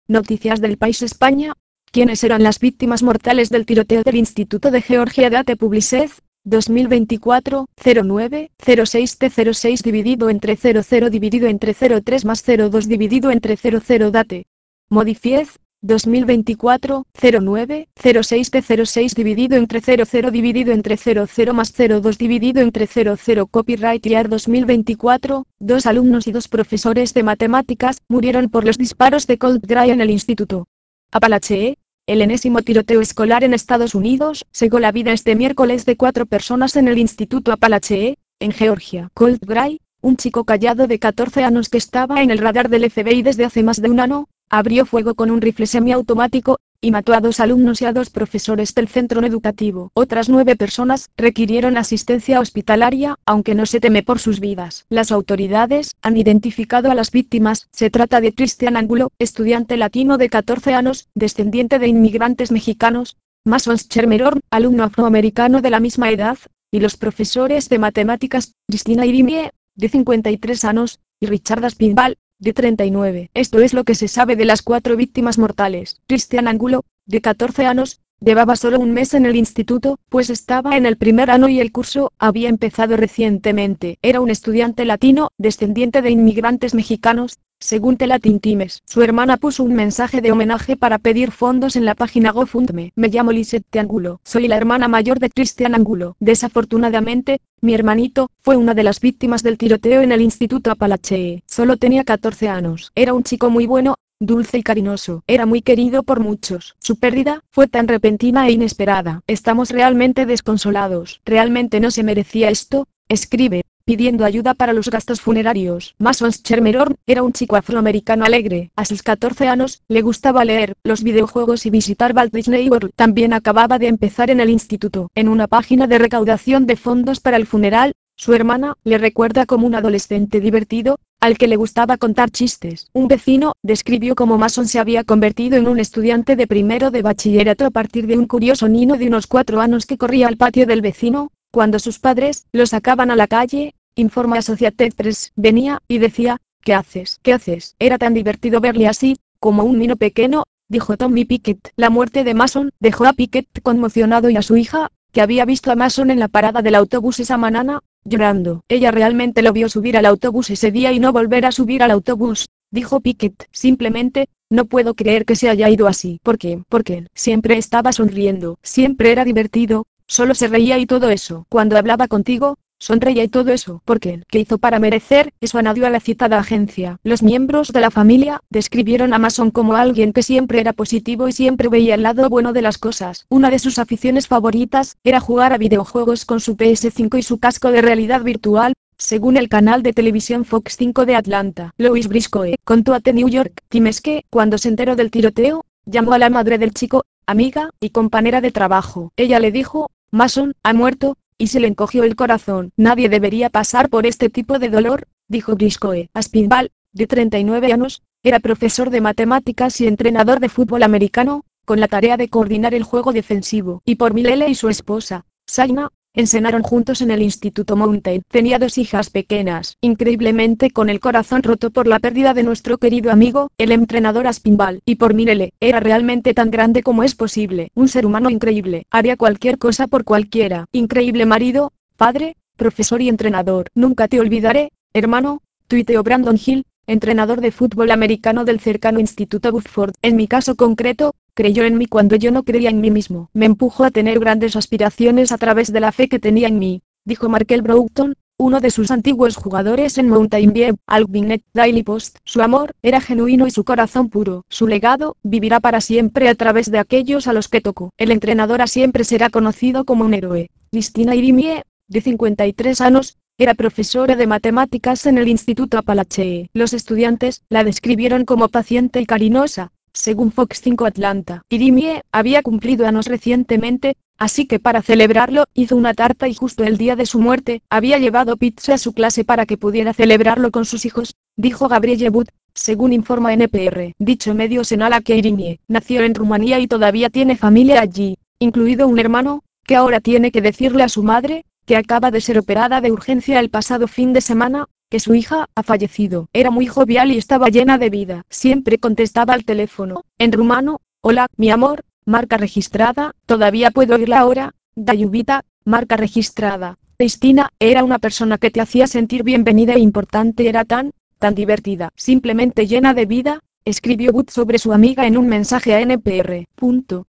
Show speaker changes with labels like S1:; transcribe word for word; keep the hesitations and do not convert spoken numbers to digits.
S1: Noticias del País España. ¿Quiénes eran las víctimas mortales del tiroteo del Instituto de Georgia Date Publicez? dos mil veinticuatro, cero nueve, cero seis T cero seis dividido entre cero cero dividido entre cero tres más cero dos dividido entre cero cero Date. Modifiez, dos mil veinticuatro, cero nueve, cero seis T cero seis dividido entre cero cero dividido entre cero cero más cero dos dividido entre cero cero Copyright Year dos mil veinticuatro, dos alumnos y dos profesores de matemáticas murieron por los disparos de Colt Gray en el instituto Appalachian. El enésimo tiroteo escolar en Estados Unidos cegó la vida este miércoles de cuatro personas en el instituto Appalachian, en Georgia. Colt Gray, un chico callado de catorce años que estaba en el radar del F B I desde hace más de un año, abrió fuego con un rifle semiautomático y mató a dos alumnos y a dos profesores del centro educativo. Otras nueve personas requirieron asistencia hospitalaria, aunque no se teme por sus vidas. Las autoridades han identificado a las víctimas. Se trata de Christian Angulo, estudiante latino de catorce años, descendiente de inmigrantes mexicanos, Mason Schermerhorn, alumno afroamericano de la misma edad, y los profesores de matemáticas, Christina Irimie, de cincuenta y tres años, y Richard Aspinwall, de treinta y nueve. Esto es lo que se sabe de las cuatro víctimas mortales. Christian Angulo, de catorce años, llevaba solo un mes en el instituto, pues estaba en el primer año y el curso había empezado recientemente. Era un estudiante latino, descendiente de inmigrantes mexicanos, según The Latin Times. Su hermana puso un mensaje de homenaje para pedir fondos en la página GoFundMe. Me llamo Lisette Angulo. Soy la hermana mayor de Christian Angulo. Desafortunadamente, mi hermanito fue una de las víctimas del tiroteo en el instituto Appalachian. Solo tenía catorce años. Era un chico muy bueno, dulce y cariñoso. Era muy querido por muchos. Su pérdida fue tan repentina e inesperada. Estamos realmente desconsolados. Realmente no se merecía esto, escribe, pidiendo ayuda para los gastos funerarios. Mason Schermerhorn era un chico afroamericano alegre. A sus catorce años, le gustaba leer, los videojuegos y visitar Walt Disney World. También acababa de empezar en el instituto. En una página de recaudación de fondos para el funeral, su hermana le recuerda como un adolescente divertido, al que le gustaba contar chistes. Un vecino describió cómo Mason se había convertido en un estudiante de primero de bachillerato a partir de un curioso niño de unos cuatro años que corría al patio del vecino, cuando sus padres lo sacaban a la calle. Informa Associated Press. Venía y decía, ¿qué haces? ¿Qué haces? Era tan divertido verle así, como un niño pequeño, dijo Tommy Pickett. La muerte de Mason dejó a Pickett conmocionado y a su hija, que había visto a Mason en la parada del autobús esa mañana, llorando. Ella realmente lo vio subir al autobús ese día y no volver a subir al autobús, dijo Pickett. Simplemente, no puedo creer que se haya ido así. ¿Por qué? Porque siempre estaba sonriendo, siempre era divertido, solo se reía y todo eso. Cuando hablaba contigo, sonreía y todo eso. ¿Por qué? ¿Qué hizo para merecer eso?, añadió a la citada agencia. Los miembros de la familia describieron a Mason como alguien que siempre era positivo y siempre veía el lado bueno de las cosas. Una de sus aficiones favoritas era jugar a videojuegos con su P S cinco y su casco de realidad virtual, según el canal de televisión Fox cinco de Atlanta. Louis Briscoe contó a The New York Times que, cuando se enteró del tiroteo, llamó a la madre del chico, amiga y compañera de trabajo. Ella le dijo, Mason ha muerto, y se le encogió el corazón. Nadie debería pasar por este tipo de dolor, dijo Briscoe. Aspinwall, de treinta y nueve años, era profesor de matemáticas y entrenador de fútbol americano, con la tarea de coordinar el juego defensivo. Y por Milele y su esposa, Shaina, enseñaron juntos en el Instituto Mountain. Tenía dos hijas pequeñas. Increíblemente, con el corazón roto por la pérdida de nuestro querido amigo, el entrenador Aspinwall. Y por Milele, era realmente tan grande como es posible. Un ser humano increíble. Haría cualquier cosa por cualquiera. Increíble marido, padre, profesor y entrenador. Nunca te olvidaré, hermano, tuiteó Brandon Hill, entrenador de fútbol americano del cercano Instituto Buford. En mi caso concreto, creyó en mí cuando yo no creía en mí mismo. Me empujó a tener grandes aspiraciones a través de la fe que tenía en mí, dijo Markel Broughton, uno de sus antiguos jugadores en Mountain View, al Gwinnett Daily Post. Su amor era genuino y su corazón puro. Su legado vivirá para siempre a través de aquellos a los que tocó. El entrenador siempre será conocido como un héroe. Christina Irimie, de cincuenta y tres años, era profesora de matemáticas en el Instituto Appalachian. Los estudiantes la describieron como paciente y cariñosa, según Fox cinco Atlanta. Irimie había cumplido años recientemente, así que para celebrarlo hizo una tarta y justo el día de su muerte había llevado pizza a su clase para que pudiera celebrarlo con sus hijos, dijo Gabrielle Wood, según informa N P R. Dicho medio señala que Irimie nació en Rumanía y todavía tiene familia allí, incluido un hermano, que ahora tiene que decirle a su madre, que acaba de ser operada de urgencia el pasado fin de semana, que su hija ha fallecido. Era muy jovial y estaba llena de vida. Siempre contestaba al teléfono, en rumano: hola, mi amor, marca registrada, todavía puedo oírla ahora, Dayubita, marca registrada. Cristina era una persona que te hacía sentir bienvenida e importante, era tan, tan divertida, simplemente llena de vida, escribió Wood sobre su amiga en un mensaje a N P R. Punto.